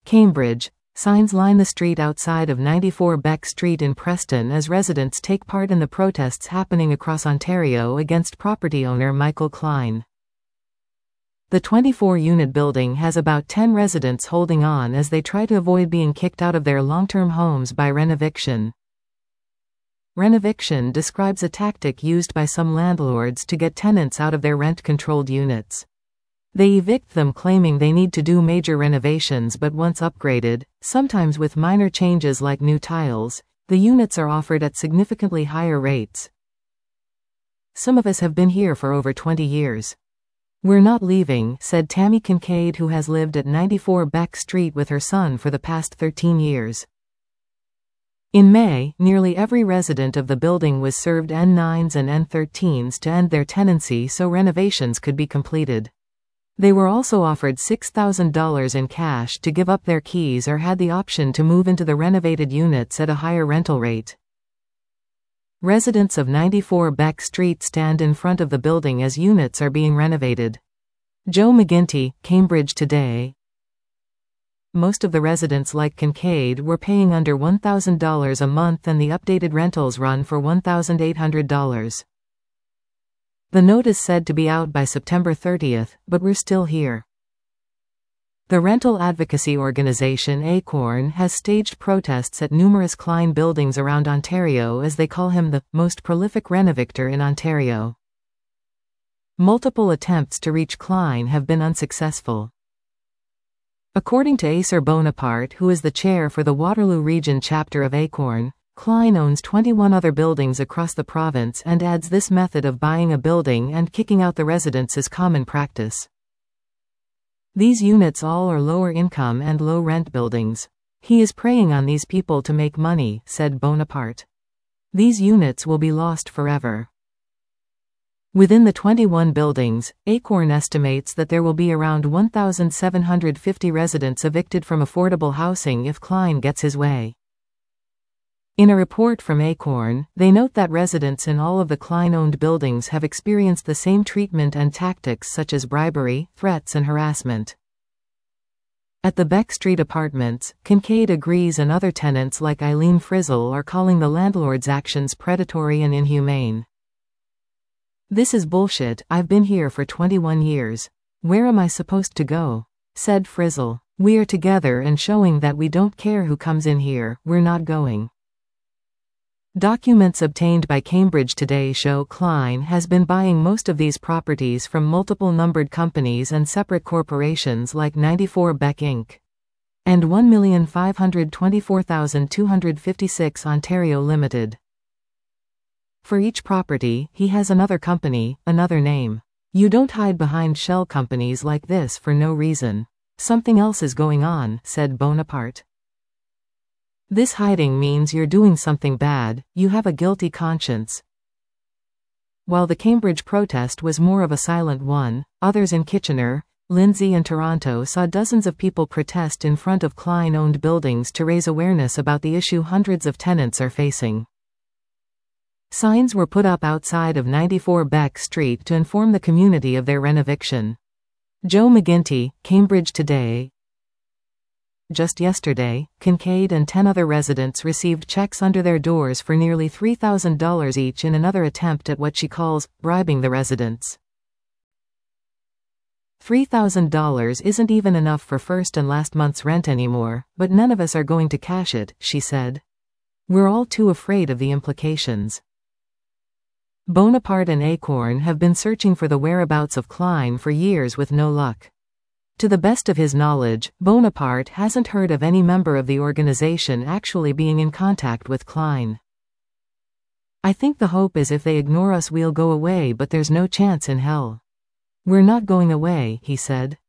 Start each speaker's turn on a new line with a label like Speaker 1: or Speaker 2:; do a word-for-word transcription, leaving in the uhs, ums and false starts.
Speaker 1: Cambridge. Signs line the street outside of ninety-four Beck Street in Preston as residents take part in the protests happening across Ontario against property owner Michael Klein. The twenty-four unit building has about ten residents holding on as they try to avoid being kicked out of their long-term homes by renoviction. Renoviction describes a tactic used by some landlords to get tenants out of their rent-controlled units. They evict them claiming they need to do major renovations, but once upgraded, sometimes with minor changes like new tiles, the units are offered at significantly higher rates. Some of us have been here for over twenty years. We're not leaving, said Tammy Kincaid, who has lived at ninety-four Beck Street with her son for the past thirteen years. In May, nearly every resident of the building was served N nines and N thirteens to end their tenancy so renovations could be completed. They were also offered six thousand dollars in cash to give up their keys or had the option to move into the renovated units at a higher rental rate. Residents of ninety-four Beck Street stand in front of the building as units are being renovated. Joe McGinty, Cambridge Today. Most of the residents, like Kincaid, were paying under one thousand dollars a month, and the updated rentals run for one thousand eight hundred dollars. The note is said to be out by September thirtieth, but we're still here. The rental advocacy organization Acorn has staged protests at numerous Klein buildings around Ontario as they call him the most prolific renovictor in Ontario. Multiple attempts to reach Klein have been unsuccessful. According to Acer Bonaparte, who is the chair for the Waterloo Region chapter of Acorn, Klein owns twenty-one other buildings across the province and adds this method of buying a building and kicking out the residents is common practice. These units all are lower income and low rent buildings. He is preying on these people to make money, said Bonaparte. These units will be lost forever. Within the twenty-one buildings, Acorn estimates that there will be around one thousand seven hundred fifty residents evicted from affordable housing if Klein gets his way. In a report from Acorn, they note that residents in all of the Klein-owned buildings have experienced the same treatment and tactics such as bribery, threats and harassment. At the Beck Street apartments, Kincaid agrees, and other tenants like Eileen Frizzle are calling the landlord's actions predatory and inhumane. "This is bullshit. I've been here for twenty-one years. Where am I supposed to go?" said Frizzle. "We are together and showing that we don't care who comes in here, we're not going." Documents obtained by Cambridge Today show Klein has been buying most of these properties from multiple numbered companies and separate corporations like ninety-four Beck Incorporated and one million five hundred twenty-four thousand two hundred fifty-six Ontario Limited. For each property, he has another company, another name. You don't hide behind shell companies like this for no reason. Something else is going on, said Bonaparte. This hiding means you're doing something bad, you have a guilty conscience. While the Cambridge protest was more of a silent one, others in Kitchener, Lindsay and Toronto saw dozens of people protest in front of Klein-owned buildings to raise awareness about the issue hundreds of tenants are facing. Signs were put up outside of ninety-four Beck Street to inform the community of their renoviction. Joe McGinty, Cambridge Today. Just yesterday, Kincaid and ten other residents received checks under their doors for nearly three thousand dollars each in another attempt at what she calls bribing the residents. three thousand dollars isn't even enough for first and last month's rent anymore, but none of us are going to cash it, she said. We're all too afraid of the implications. Bonaparte and Acorn have been searching for the whereabouts of Klein for years with no luck. To the best of his knowledge, Bonaparte hasn't heard of any member of the organization actually being in contact with Klein. "I think the hope is if they ignore us we'll go away, but there's no chance in hell. We're not going away," he said.